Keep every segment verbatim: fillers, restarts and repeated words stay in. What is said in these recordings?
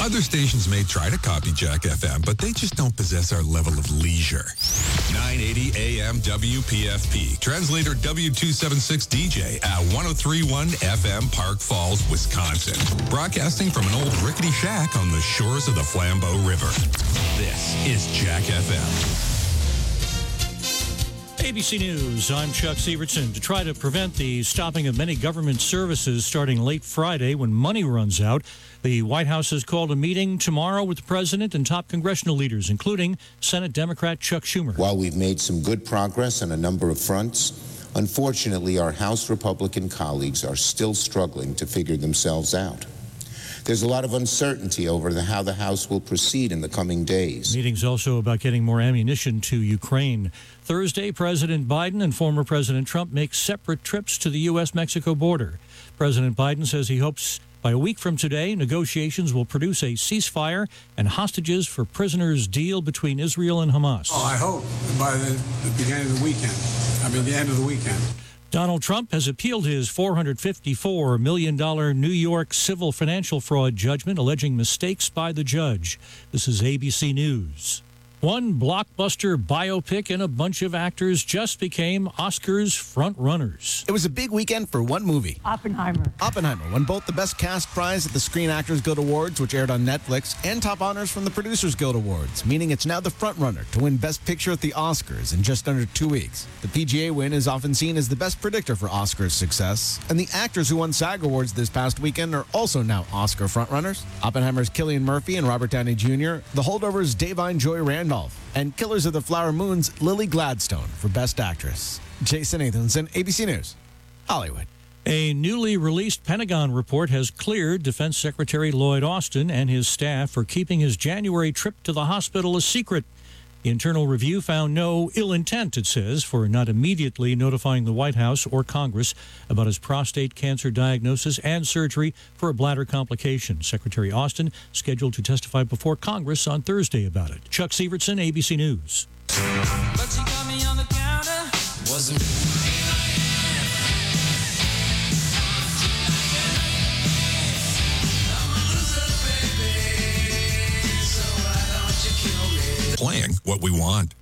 Other stations may try to copy Jack F M, but they just don't possess our level of leisure. nine eighty A M W P F P. Translator W two seventy-six D J at one oh three point one F M, Park Falls, Wisconsin. Broadcasting from an old rickety shack on the shores of the Flambeau River. This is Jack F M. A B C News, I'm Chuck Sievertson. To try to prevent the stopping of many government services starting late Friday when money runs out, the White House has called a meeting tomorrow with the president and top congressional leaders, including Senate Democrat Chuck Schumer. While we've made some good progress on a number of fronts, unfortunately, our House Republican colleagues are still struggling to figure themselves out. There's a lot of uncertainty over the, how the House will proceed in the coming days. The meeting's also about getting more ammunition to Ukraine. Thursday, President Biden and former President Trump make separate trips to the U S Mexico border. President Biden says he hopes by a week from today, negotiations will produce a ceasefire and hostages for prisoners deal between Israel and Hamas. Oh, I hope by the, the beginning of the weekend. I mean, the end of the weekend. Donald Trump has appealed his four hundred fifty-four million dollars New York civil financial fraud judgment alleging mistakes by the judge. This is A B C News. One blockbuster biopic and a bunch of actors just became Oscars front-runners. It was a big weekend for one movie. Oppenheimer. Oppenheimer won both the Best Cast prize at the Screen Actors Guild Awards, which aired on Netflix, and top honors from the Producers Guild Awards, meaning it's now the front-runner to win Best Picture at the Oscars in just under two weeks. The P G A win is often seen as the best predictor for Oscars success, and the actors who won SAG Awards this past weekend are also now Oscar front-runners. Oppenheimer's Cillian Murphy and Robert Downey Junior, The Holdovers' Da'Vine Joy Randolph, and Killers of the Flower Moon's Lily Gladstone for Best Actress. Jason Nathanson, A B C News, Hollywood. A newly released Pentagon report has cleared Defense Secretary Lloyd Austin and his staff for keeping his January trip to the hospital a secret. The internal review found no ill intent, it says, for not immediately notifying the White House or Congress about his prostate cancer diagnosis and surgery for a bladder complication. Secretary Austin scheduled to testify before Congress on Thursday about it. Chuck Sievertson, A B C News. But she got me on the counter. Wasn't Playing what we want.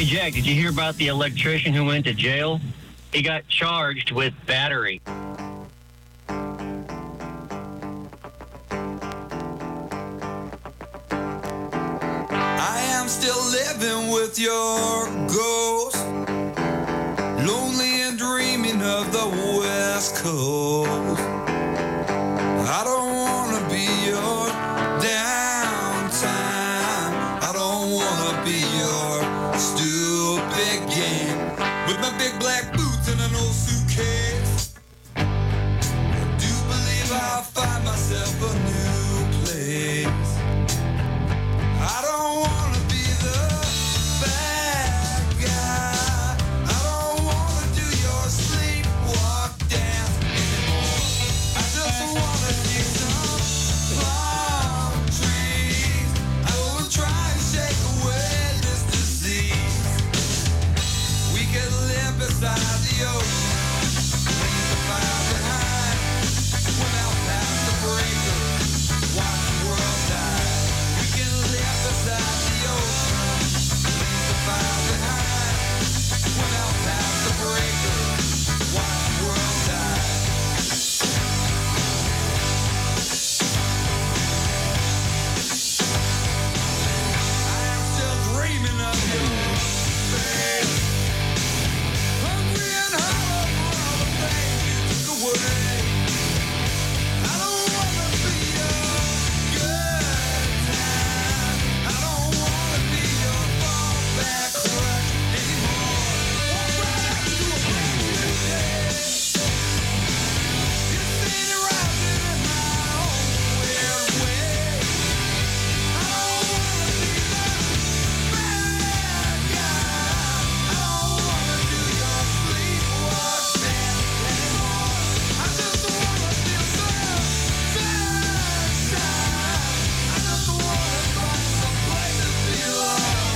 Hey, Jack, did you hear about the electrician who went to jail? He got charged with battery. I am still living with your ghost, lonely and dreaming of the West Coast. I don't want to be your downtime. I don't want to be your stupid game. With my big black boots and an old suitcase, I do believe I'll find myself a new place. I don't want to be the bad guy. I don't want to do your sleepwalk dance anymore. I just want to see some palm trees. I will try to shake away this disease. We could live beside the ocean, leave the fire behind. Swim out past the breaker, watch the world die. We can live beside the ocean, leave the fire behind. Swim out past the breaker, watch the world die. I am still dreaming of you, babe. Hungry and hollow for all the things you took away. I don't wanna be your good time. I don't wanna be your fallback crutch anymore. Walk right out to a brand new day. You see me rising in my own weird way. I don't wanna be the bad guy. I don't wanna do your sleepwalk dance anymore. I just wanna feel some sunshine. I just wanna find some place to belong.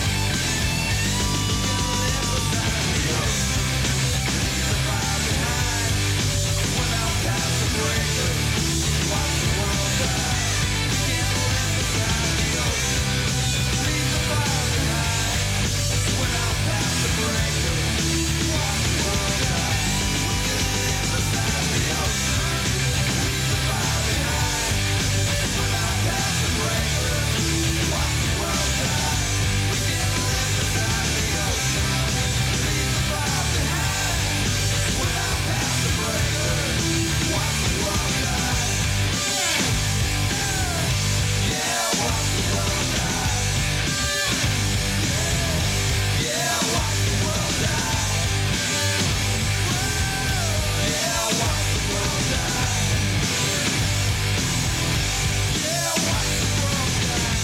Live beside the ocean, leave the fire behind. Swim out past the breaker, watch the world die. We can't live beside the ocean, leave the fire behind. Swim out past the breaker, watch the world die. We can live beside the ocean, leave the fire behind. Swim out past the breaker, watch the world die. We can live beside the ocean, leave the fire behind. Swim out past the breaker, watch the world die. Yeah, watch the world die. Yeah, watch the world die. Yeah, watch the world die. Yeah, watch the world die.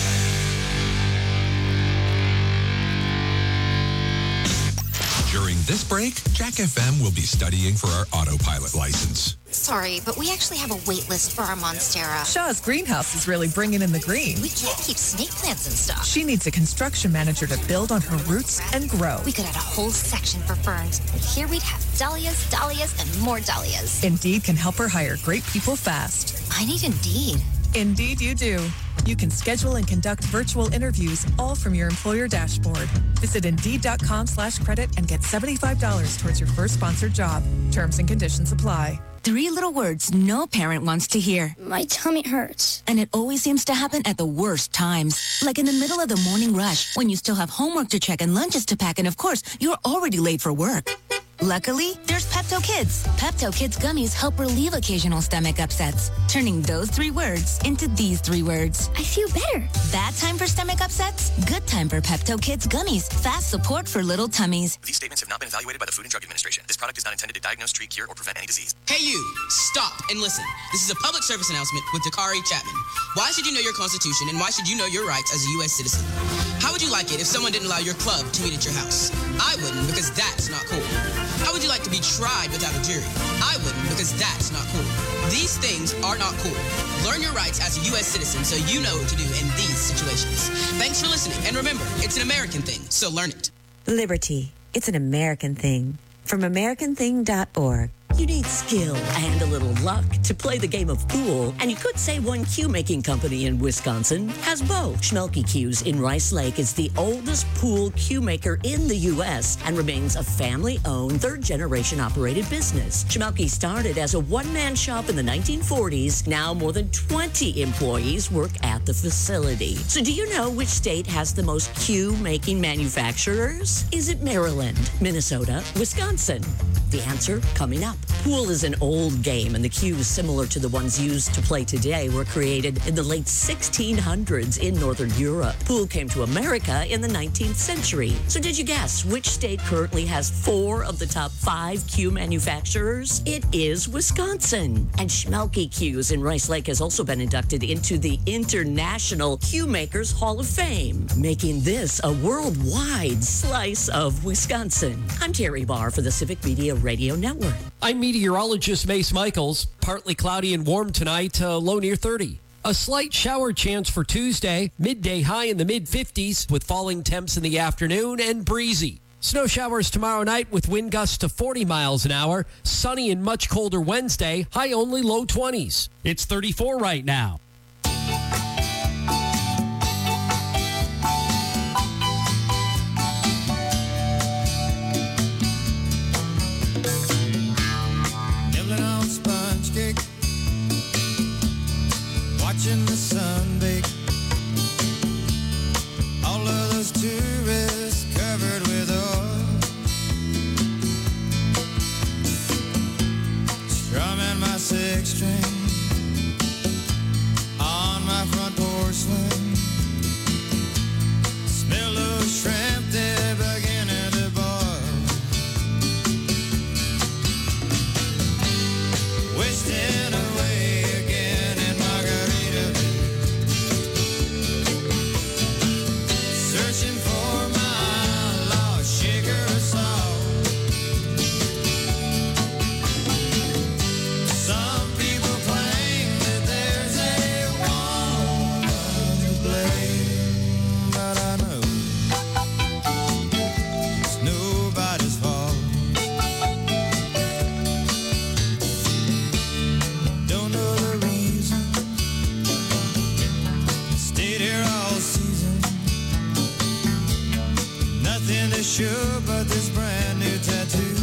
During this break, Jack F M will be studying for our autopilot license. Sorry, but we actually have a wait list for our Monstera. Shaw's greenhouse is really bringing in the green. We can't keep snake plants and stuff. She needs a construction manager to build on her roots and grow. We could add a whole section for ferns. And here we'd have dahlias, dahlias, and more dahlias. Indeed can help her hire great people fast. I need Indeed. Indeed you do. You can schedule and conduct virtual interviews all from your employer dashboard. Visit Indeed.com slash credit and get seventy-five dollars towards your first sponsored job. Terms and conditions apply. Three little words no parent wants to hear. My tummy hurts. And it always seems to happen at the worst times. Like in the middle of the morning rush, when you still have homework to check and lunches to pack, and of course, you're already late for work. Luckily, there's Pepto Kids. Pepto Kids gummies help relieve occasional stomach upsets, turning those three words into these three words. I feel better. Bad time for stomach upsets? Good time for Pepto Kids gummies. Fast support for little tummies. These statements have not been evaluated by the Food and Drug Administration. This product is not intended to diagnose, treat, cure, or prevent any disease. Hey you, stop and listen. This is a public service announcement with Dakari Chapman. Why should you know your Constitution and why should you know your rights as a U S citizen? How would you like it if someone didn't allow your club to meet at your house? I wouldn't, because that's not cool. How would you like to be tried without a jury? I wouldn't, because that's not cool. These things are not cool. Learn your rights as a U S citizen so you know what to do in these situations. Thanks for listening, and remember, it's an American thing, so learn it. Liberty. It's an American thing. From American Thing dot org. You need skill and a little luck to play the game of pool, and you could say one cue-making company in Wisconsin has both. Schmelke Cues in Rice Lake is the oldest pool cue maker in the U S and remains a family-owned, third-generation operated business. Schmelke started as a one-man shop in the nineteen forties. Now more than twenty employees work at the facility. So do you know which state has the most cue-making manufacturers? Is it Maryland, Minnesota, Wisconsin? The answer coming up. Pool is an old game, and the cues similar to the ones used to play today were created in the late sixteen hundreds in Northern Europe. Pool came to America in the nineteenth century. So did you guess which state currently has four of the top five cue manufacturers? It is Wisconsin. And Schmelke Cues in Rice Lake has also been inducted into the International Cue Makers Hall of Fame, making this a worldwide slice of Wisconsin. I'm Terry Barr for the Civic Media Radio Network. I'm meteorologist Mace Michaels. Partly cloudy and warm tonight, uh, low near thirty. A slight shower chance for Tuesday, midday high in the mid fifties with falling temps in the afternoon and breezy. Snow showers tomorrow night with wind gusts to forty miles an hour. Sunny and much colder Wednesday, high only low twenties. It's thirty-four right now. Watching the sun bake, all of those tourists covered with oil, strumming my six string on my front porch swing, smell those shrimp, they're beginning to boil, wasting away. Sure, but this brand new tattoo,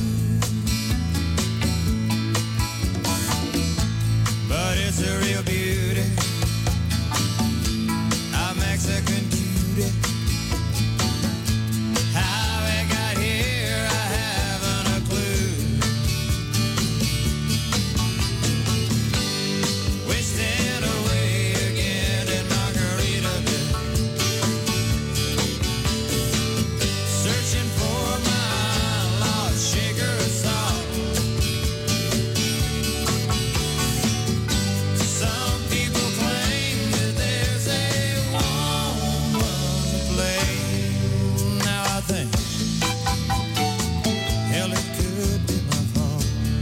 but it's a real beauty, a Mexican cutie. How it got here, I haven't a clue. Wasting away again in Margaritaville, searching for my lost shaker of salt. Some people claim that there's a woman to blame. Now I think, hell, it could be my fault.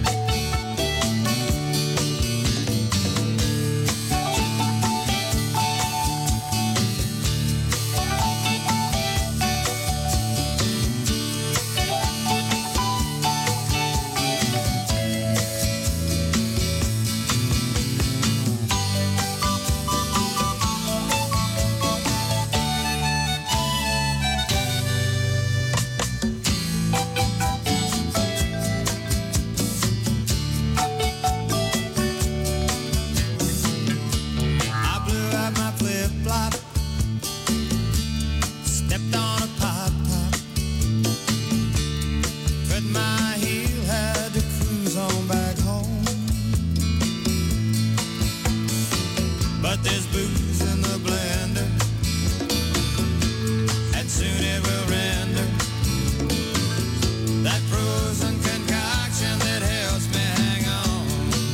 I blew out my flip-flop, stepped on a pop-top, cut my heel, had to cruise on back home. But there's booze in the blender, and soon it will render that frozen concoction that helps me hang on.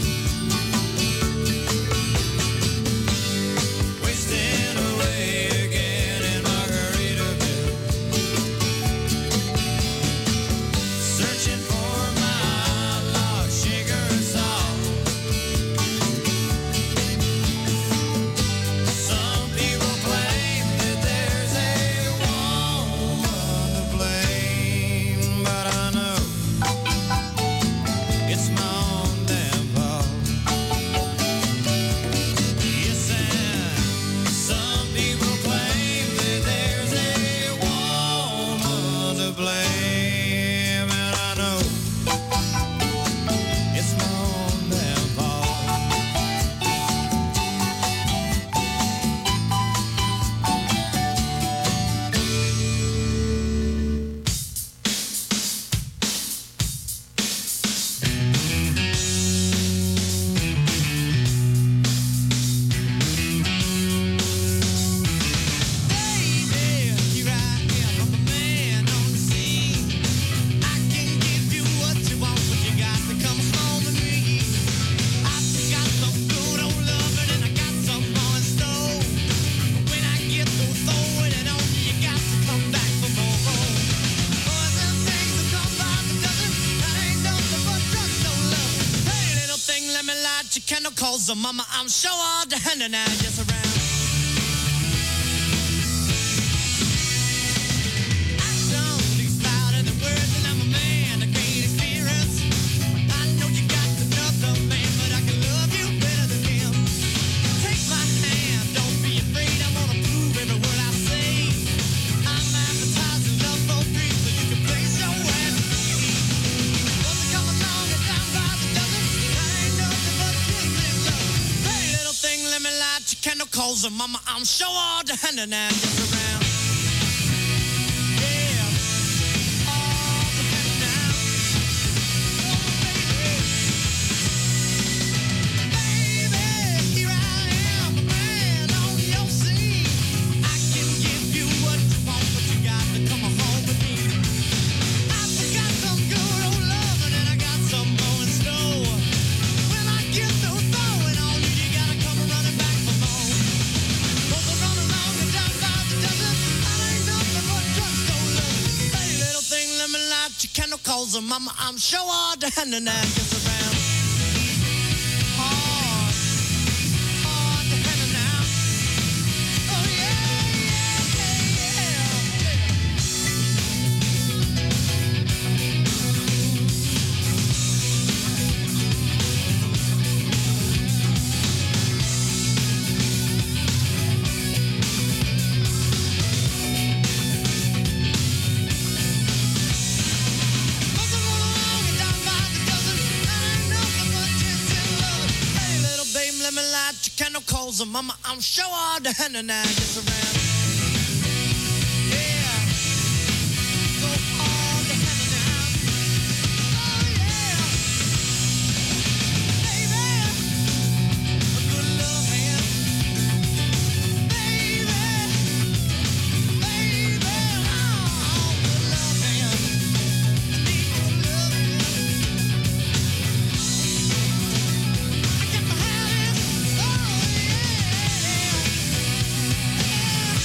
Wasting away again in Margaritaville, searching for my lost shaker of salt. cannot cause the mama. I'm sure all the hand and I just around. Calls her mama, I'm sure all the hand and I just around. Yeah, all the hand now. Oh, baby, baby, here I am, a man on your scene. I can give you what you want, but you got to come home with me. I've got some good old loving and I got some more in store. When I get through throwing on you, you gotta come running back for more. Candle calls her mama, I'm sure all the hand and I just around. Hard, hard the hand and now. Oh yeah, candle calls her mama, I'm sure all the hand and I just around. Yeah, so all the hand and I. Oh yeah, baby, a good love hand. Baby, baby, oh, good love hand. I need good love hand. I got to have it. Oh yeah.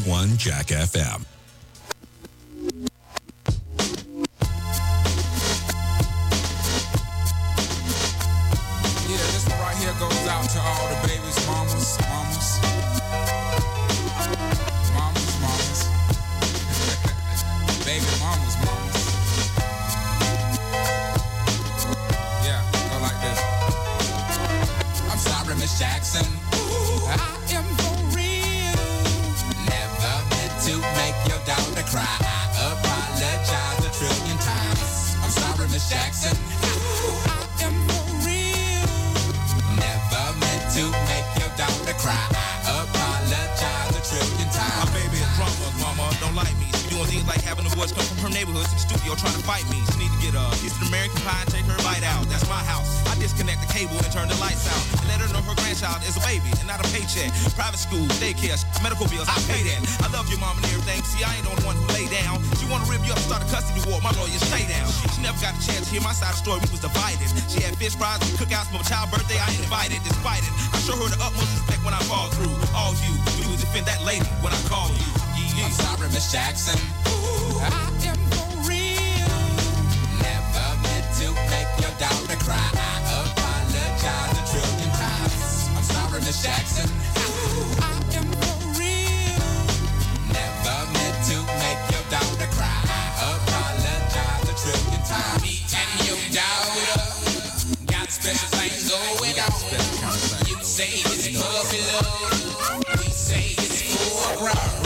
one Jack F M. Yeah, this one right here goes out to all the babies, mamas, mamas. Mamas, mamas. Baby mamas, mamas. Yeah, go like this. I'm sorry, Miss Jackson. Ooh, I am for real. Never meant to make your daughter cry. I apologize a trillion times. I'm sorry, Miss Jackson. Ooh, I am for real. Never meant to make your daughter cry. I apologize a trillion times. My baby is drunk, mama don't like me. She doing things like having the boys come from her neighborhood to the studio trying to fight me. She need to get a piece of American pie and take her bite out. That's my house. I disconnect the cable and turn the lights out. And let her know her grandchild is a baby and not a paycheck. Private school, daycare, medical bills, I pay that. I love your mom and everything. See, I ain't the only one who lay down. She wanna rip you up, start a custody war. My lawyers stay down. She never got a chance to hear my side of the story. We was divided. She had fish fries and cookouts for my child's birthday. I ain't invited. Despite it, I show her the utmost respect when I fall through. All you do is defend that lady when I call you. Yeah. I'm sorry, Miss Jackson. Ooh, I am for real. Never meant to make your daughter cry. I apologize a trillion times. I'm sorry, Miss Jackson. Ooh, I am for real. Never meant to make your daughter cry. I apologize a trillion times. Me and your daughter got special things going on. You say it's puppy love. We say it's full grown.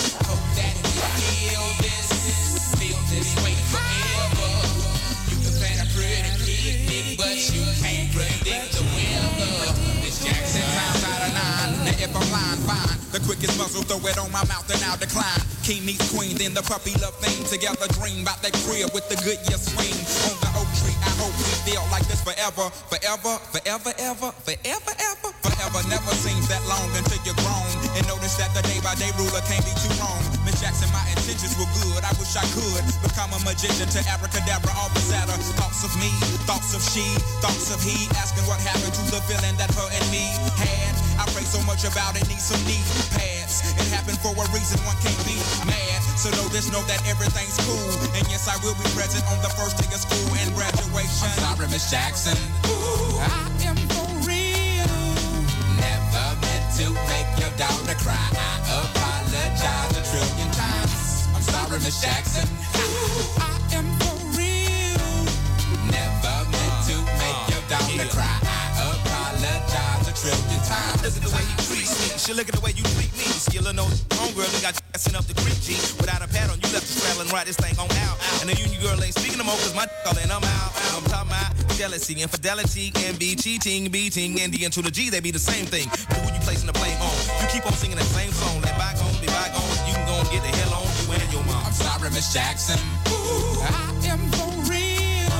If I'm lying, fine. The quickest muzzle, throw it on my mouth and I'll decline. King meets queen, then the puppy love thing. Together dream about that crib with the good year swing. On the oak tree, I hope we feel like this forever. Forever, forever, ever, forever, ever. Forever never seems that long until you're grown. And notice that the day by day ruler can't be too wrong. Miss Jackson, my intentions were good. I wish I could become a magician to abracadabra, all the sadder. Thoughts of me, thoughts of she, thoughts of he. Asking what happened to the feeling that her and me had. I pray so much about it, need some knee pads. It happened for a reason, one can't be mad. So know this, know that everything's cool. And yes, I will be present on the first day of school and graduation. I'm sorry, Miss Jackson. Ooh, I am for real. Never meant to make your daughter cry. I apologize a trillion times. I'm sorry, Miss Jackson. Ooh, I am for real. Never meant to make your daughter cry. I apologize a trillion times. Look at the way he treats me. She look at the way you treat me. Skillin' no homegirl, you got sent up the creek, G. Without a pad on, you left the straddle and ride this thing on out. And the union girl ain't speaking no more, cause my calling, I'm out. I'm talking about jealousy, infidelity, envy, cheating, beating, and the N to the G, they be the same thing. But who you placing the blame on? You keep on singing that same song. Let bygones be bygones. You can go and get the hell on you and your mom. I'm sorry, Miss Jackson. Ooh, I am for real.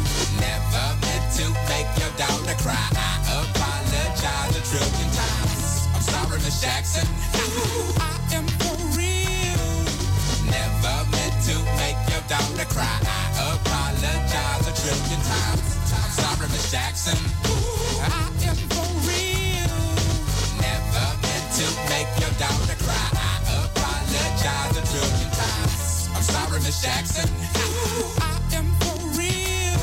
Never meant to make your daughter cry. I apologize a trillion times. I'm sorry, Miss Jackson. Ooh, I am for real. Never meant to make your daughter cry. I apologize a trillion times. I'm sorry, Miss Jackson. Ooh, I am for real. Never meant to make your daughter cry. I apologize a trillion times. I'm sorry, Miss Jackson. Ooh, I am for real.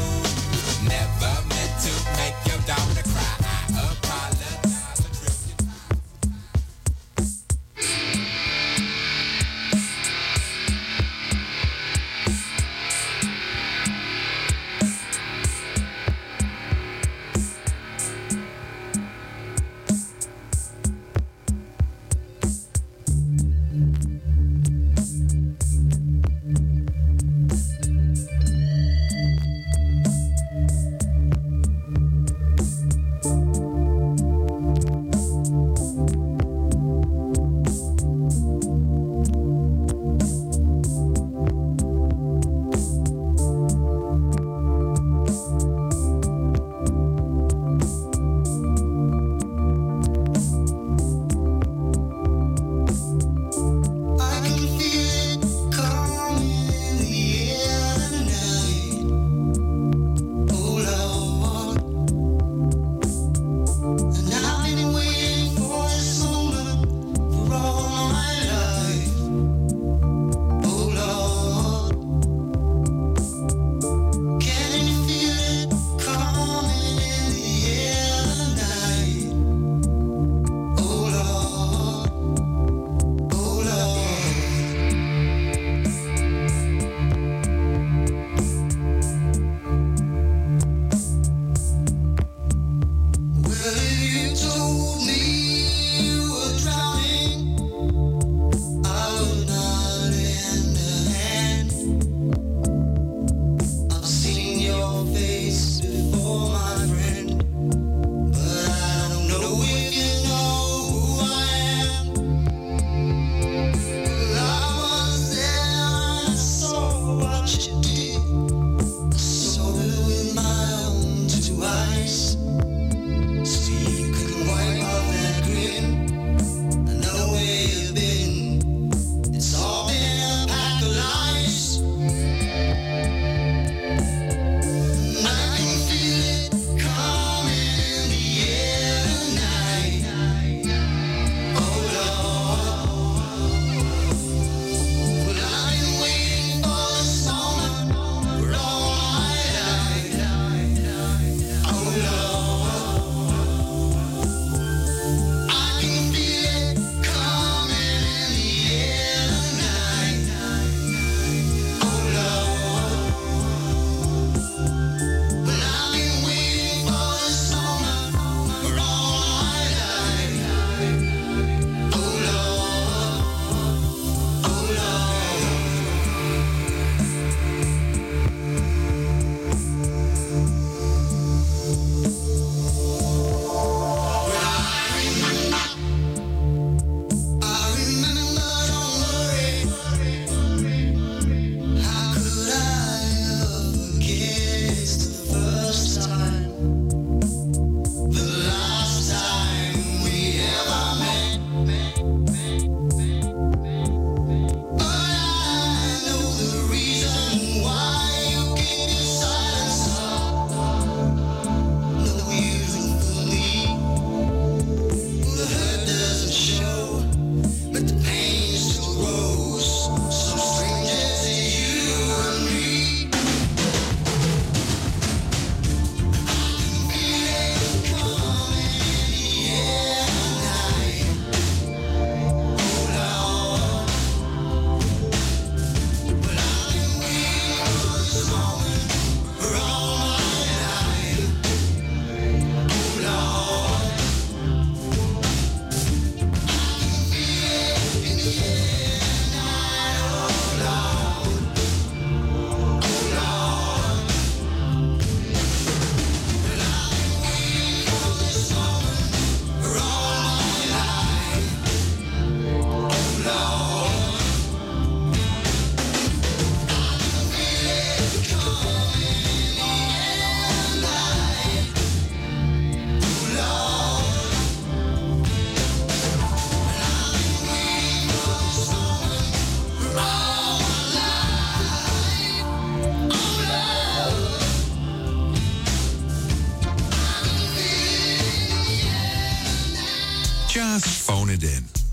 Never meant to make your daughter cry. I apologize a trillion times.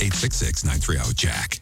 eight six six, nine three zero, Jack.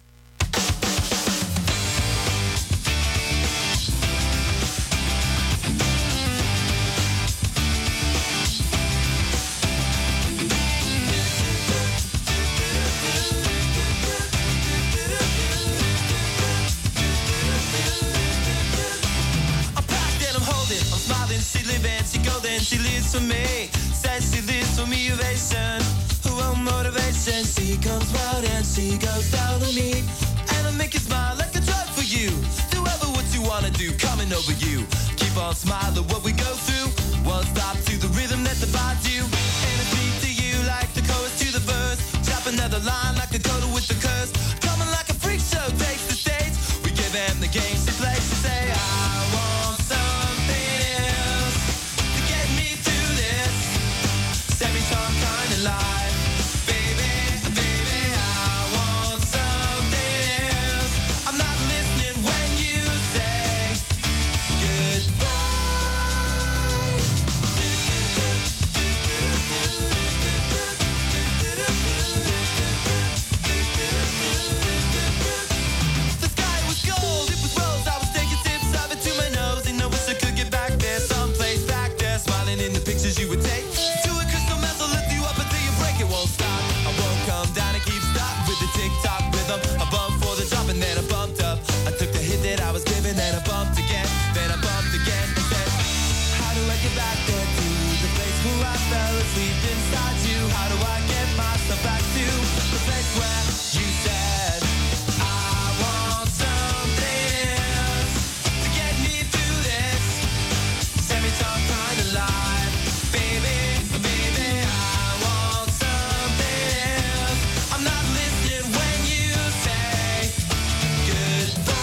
She living, she golden, she lives for me. Says she lives for me, ovation. Her own motivation. She comes round and she goes down on me. And I make you smile like a drug for you. Do ever what you wanna do, coming over you. Keep on smiling what we go through. One stop to the rhythm that divides you. And I beat to you like the chorus to the verse. Drop another line like a coda with the curse. Coming like a freak show, takes the stage. We give him the game she plays. She say, I want something else to get me through this semi-time kind of life. Baby, baby, I want something else. I'm not listening when you say goodbye. The sky was gold, it was rose. I was taking tips of it to my nose, and I wish I could get back there, someplace back there, smiling in the pictures you would take. To a crystal method, lift you up until you break, it won't stop. I won't come down and keep stop with the tick-tock rhythm. I bumped for the drop and then I bumped up. I took the hit that I was given, then I bumped again, then I bumped again and said, how do I get back there to the place where I fell asleep inside you? How do I get myself back to the place where you said I want something else to get me through this semi-time kind of life? Baby, baby, I want something else. I'm not listening when you say goodbye.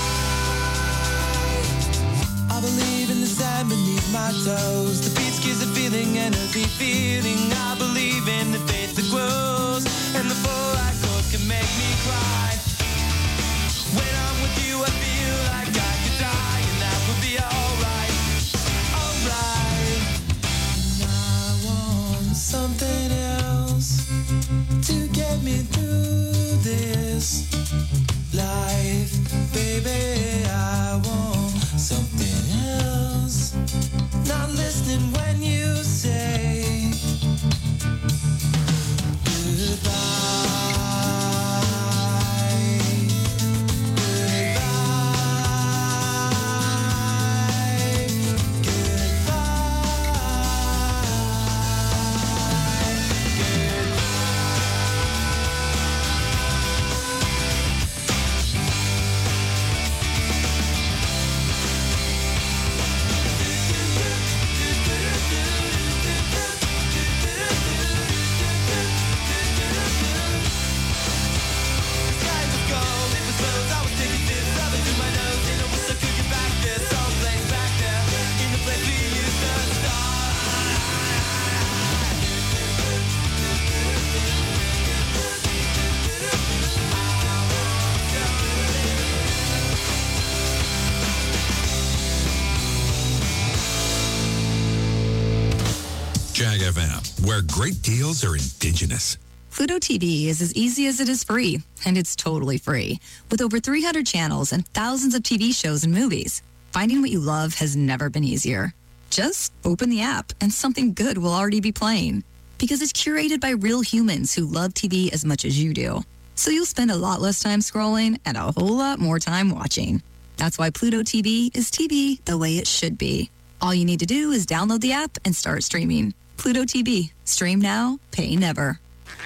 I believe in the sand beneath my toes. The beach gives a feeling, energy feeling. I believe in the faith that grows, and the four-eye chord can make me cry. When I'm with you, I feel like I could die, and that would be alright, alright. And I want something else to get me through this life. Baby, I want something else. Not listening when you say Jag F M, where great deals are indigenous. Pluto T V is as easy as it is free, and it's totally free. With over three hundred channels and thousands of T V shows and movies, finding what you love has never been easier. Just open the app and something good will already be playing. Because it's curated by real humans who love T V as much as you do. So you'll spend a lot less time scrolling and a whole lot more time watching. That's why Pluto T V is T V the way it should be. All you need to do is download the app and start streaming. Pluto T V. Stream now, pay never.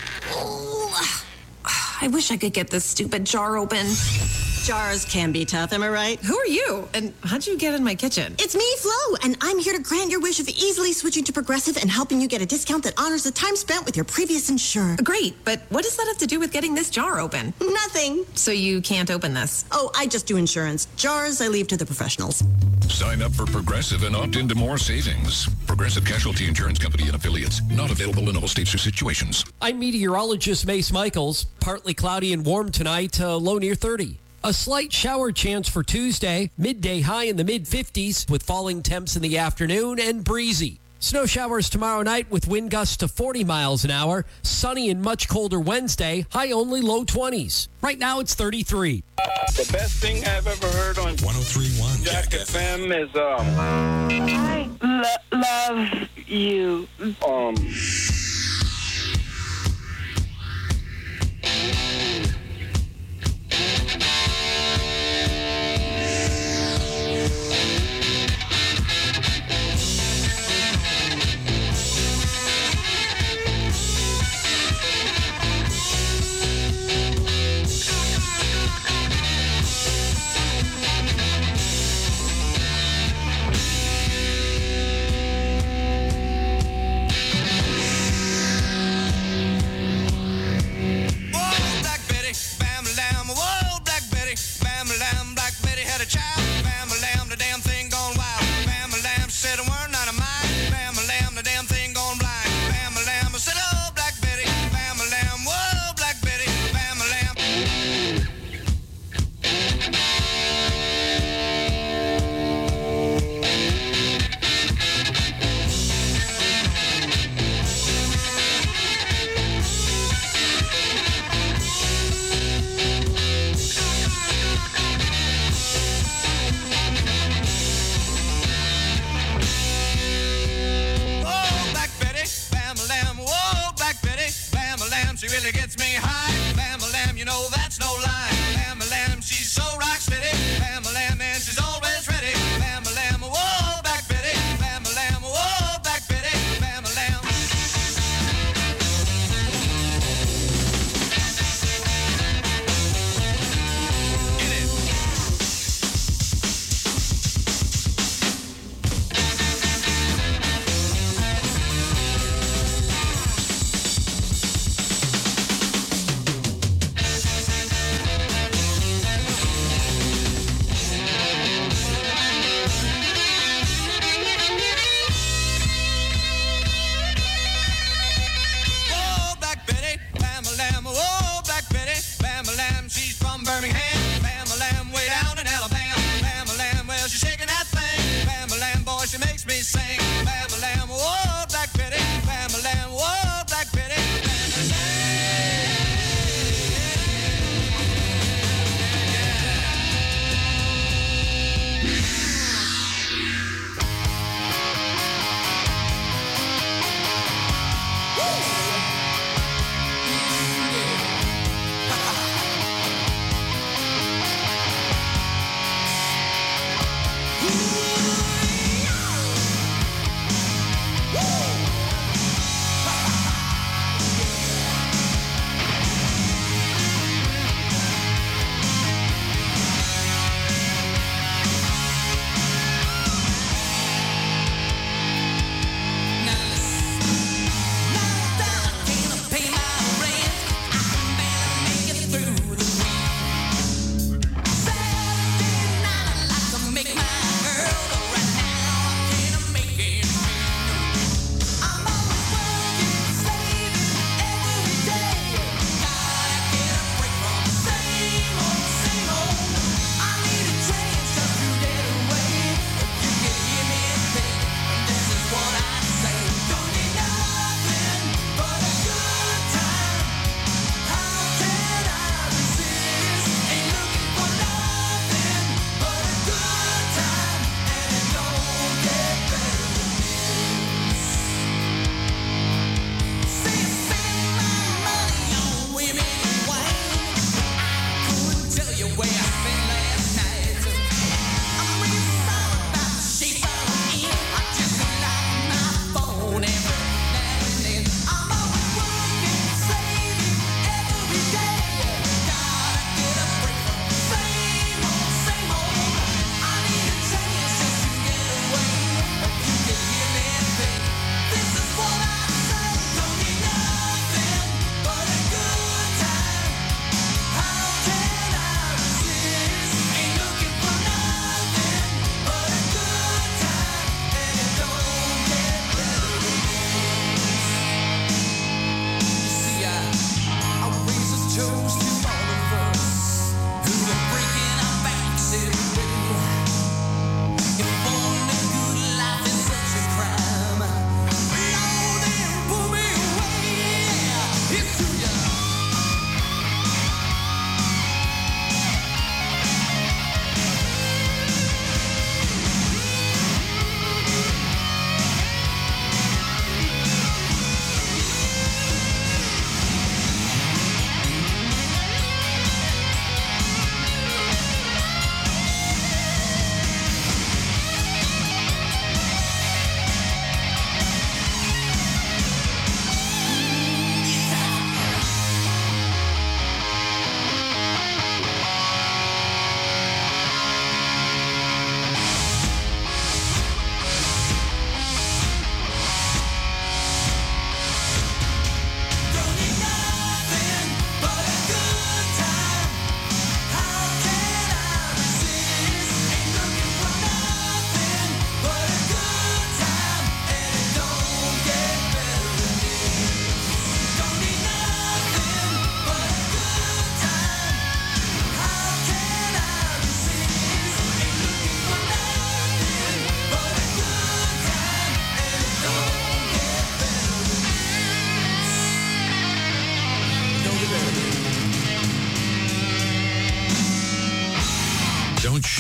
I wish I could get this stupid jar open. Jars can be tough, am I right? Who are you? And how'd you get in my kitchen? It's me, Flo, and I'm here to grant your wish of easily switching to Progressive and helping you get a discount that honors the time spent with your previous insurer. Great, but what does that have to do with getting this jar open? Nothing. So you can't open this? Oh, I just do insurance. Jars, I leave to the professionals. Sign up for Progressive and opt into more savings. Progressive Casualty Insurance Company and Affiliates. Not available in all states or situations. I'm meteorologist Mace Michaels. Partly cloudy and warm tonight, uh, low near thirty. A slight shower chance for Tuesday, midday high in the mid fifties with falling temps in the afternoon and breezy. Snow showers tomorrow night with wind gusts to forty miles an hour. Sunny and much colder Wednesday. High only low twenties. Right now it's thirty-three. The best thing I've ever heard on one oh three point one Jack F M is um. I lo- love you. Um.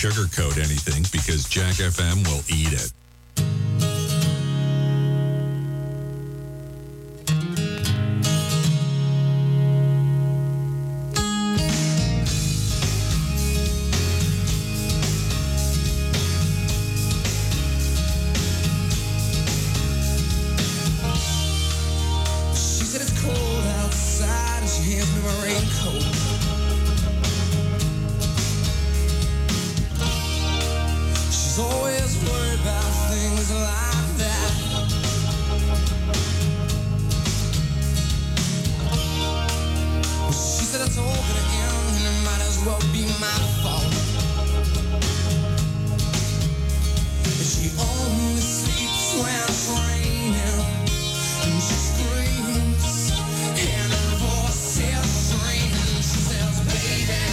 sugarcoat anything because Jack F M will eat it. She said it's cold outside and she hands me my raincoat. She's always worried about things like that. She said I told her to end and it might as well be my fault. And she only sleeps when it's raining. And she screams and her voice is screaming. She says, baby,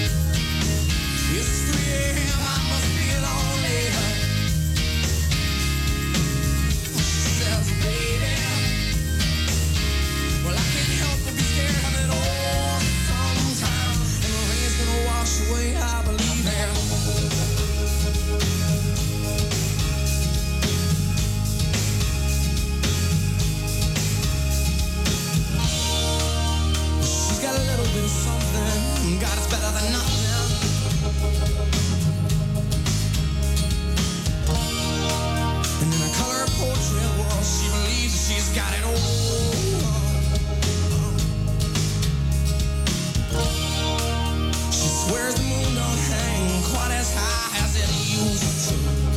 it's three a.m. I must be lonely. She says, baby, well, I can't help but be scared of it all sometimes. And the rain's gonna wash away, I believe it. She's got a little bit of something. God, it's better than nothing. And in a color portrait world, she believes that she's got it all. She swears the moon don't hang quite as high as it used to.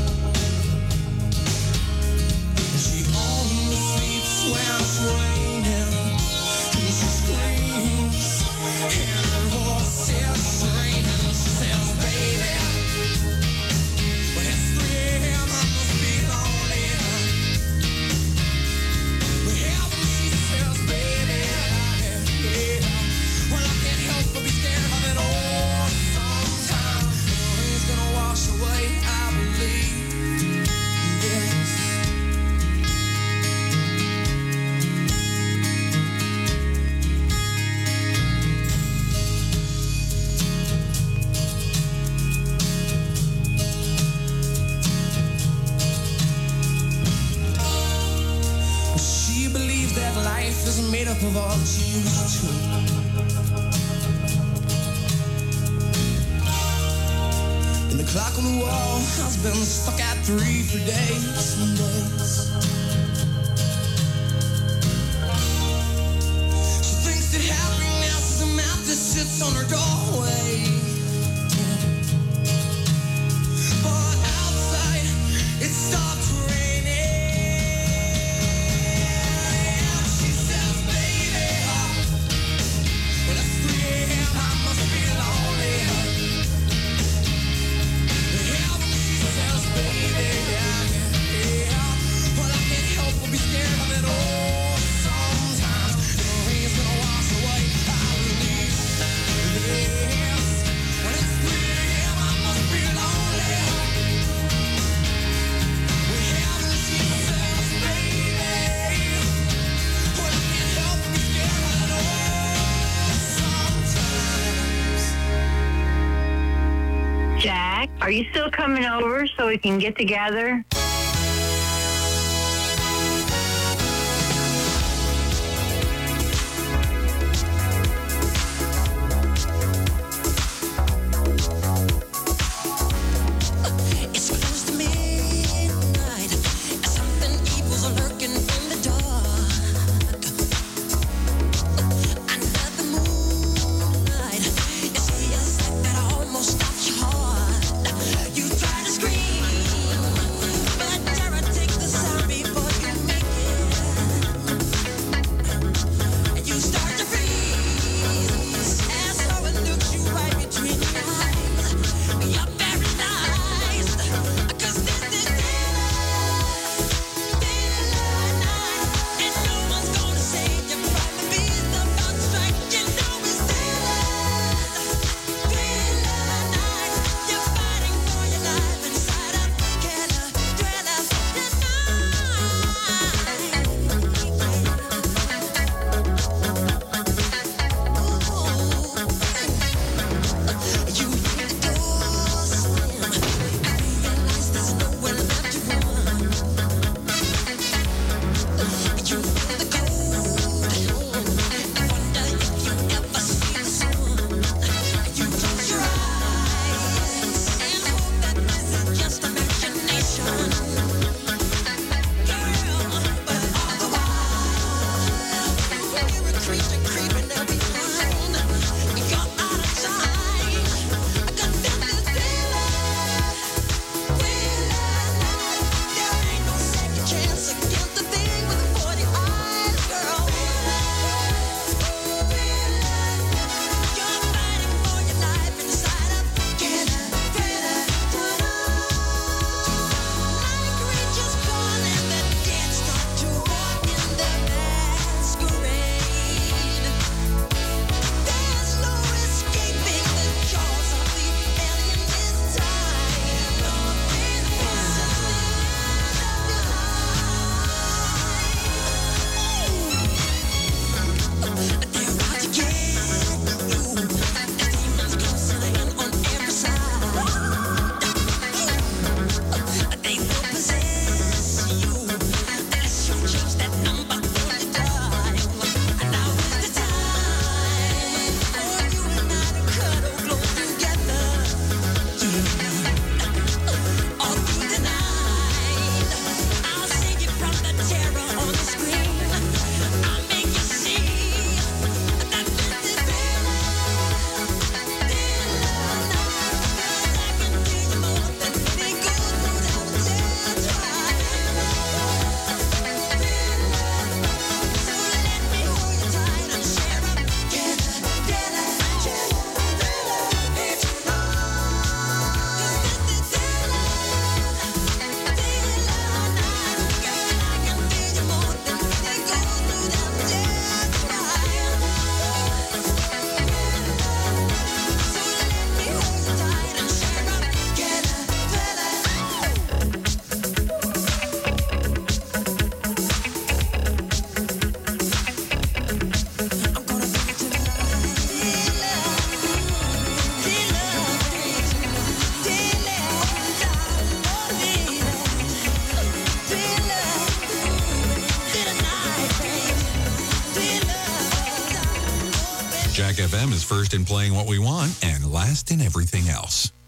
And she only sleeps when it's raining. And she screams and her voice is screaming. She says, baby, but it's three a.m. I must be lonely. But heaven, she says, baby, yeah. Well, I can't help but be scared of it all sometimes. The rain's gonna wash away, I believe. Yes. She believes that life is made up of all she used to. And the clock on the wall has been stuck at three for days and days. She thinks that happiness is a map that sits on her doorway. But outside, it stopped raining. She says, baby, well, it's three a.m. I must be lonely. Heaven, she says, baby, yeah, yeah. Well, I can't help but be scared of it all sometimes. The rain's gonna wash away, I believe. Yes. When it's three a.m. I must be lonely. Well, heaven, she says, baby, well, I can't help but be scared of it all sometimes. Jack, are you still coming over so we can get together? It's close to midnight. Something evil's lurking in the dark. Under the moonlight, you see a sight that almost stops your heart. You try to scream, Jack F M is first in playing what we want and last in everything else.